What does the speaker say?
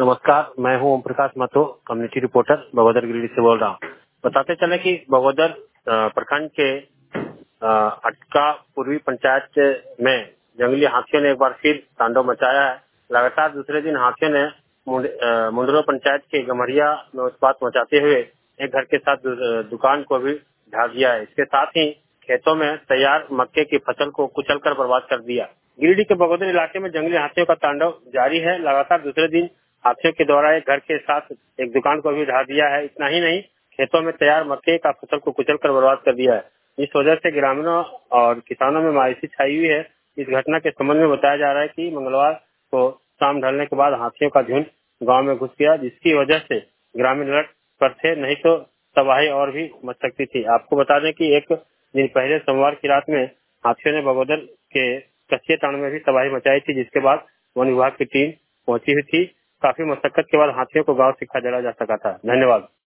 नमस्कार, मैं हूं ओम प्रकाश महतो, कम्युनिटी रिपोर्टर बगोदर गिरिडीह से बोल रहा हूं। बताते चले कि बगोदर प्रखंड के अटका पूर्वी पंचायत में जंगली हाथियों ने एक बार फिर तांडव मचाया है। लगातार दूसरे दिन हाथियों ने मुंडरो पंचायत के गमरिया में उत्पात मचाते हुए एक घर के साथ दुकान को भी ढा दिया है। इसके साथ ही खेतों में तैयार मक्के की फसल को कुचलकर बर्बाद कर दिया। गिरिडीह के बगोदर इलाके में जंगली हाथियों का तांडव जारी है। लगातार दूसरे दिन हाथियों के द्वारा एक घर के साथ एक दुकान को भी ढा दिया है। इतना ही नहीं, खेतों में तैयार मक्के का फसल को कुचलकर बर्बाद कर दिया है। इस वजह से ग्रामीणों और किसानों में मायूसी छाई हुई है। इस घटना के संबंध में बताया जा रहा है कि मंगलवार को शाम ढलने के बाद हाथियों का झुंड गांव में घुस गया, जिसकी वजह से ग्रामीण अलर्ट पर थे, नहीं तो तबाही और भी मच सकती थी। आपको बता दें कि एक दिन पहले सोमवार की रात में हाथियों ने बगोदर के कच्चे तांड में भी तबाही मचाई थी, जिसके बाद वन विभाग की टीम पहुंची हुई थी। काफी मशक्कत के बाद हाथियों को गांव से खदेड़ा जा सका था। धन्यवाद।